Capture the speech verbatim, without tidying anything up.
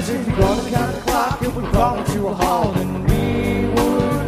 Brothers, if you're gonna count the clock, it would crawl to a halt. And